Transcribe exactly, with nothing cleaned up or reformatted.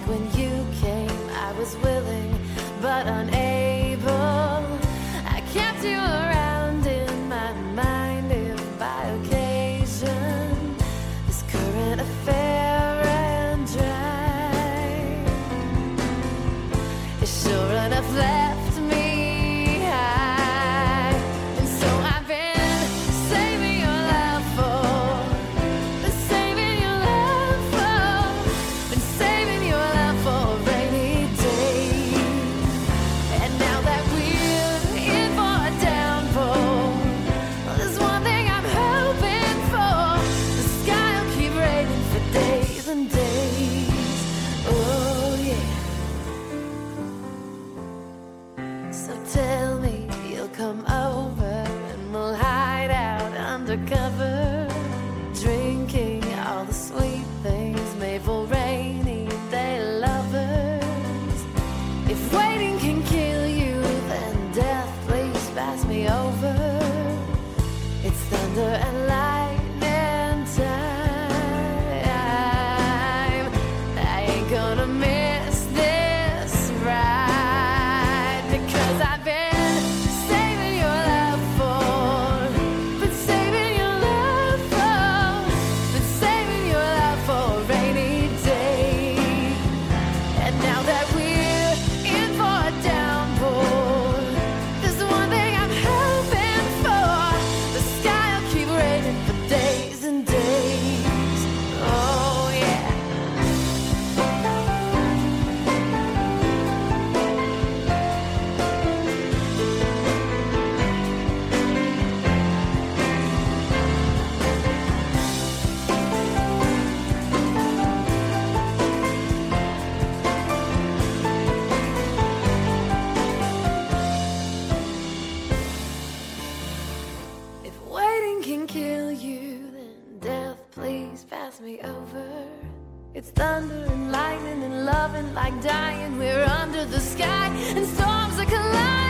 like when you came, I was willing but unable. I kept you around in my mind if by occasion this current affair ran dry. It sure enough left me high, and so I've been saving your love for, been saving your love for, been saving your love for a rainy day. And now that we're in for a downpour, well, there's one thing I'm hoping for: the sky will keep raining for days and days. Oh yeah. So tell me you'll come over and we'll hide out undercover, drinking all the sweet things made for rainy day lovers. If waiting can kill you, then death, please pass me over. It's thunder and lightning time. I ain't gonna miss this ride, because I've been saving your love for, been saving your love for, been saving your love for a rainy day. And now that we're in for a downpour, there's one thing I'm hoping for: the sky will keep raining for days and days. Oh yeah. If waiting can kill you, then death, please pass me over. It's thunder and lightning and loving like dying. We're under the sky and storms are colliding.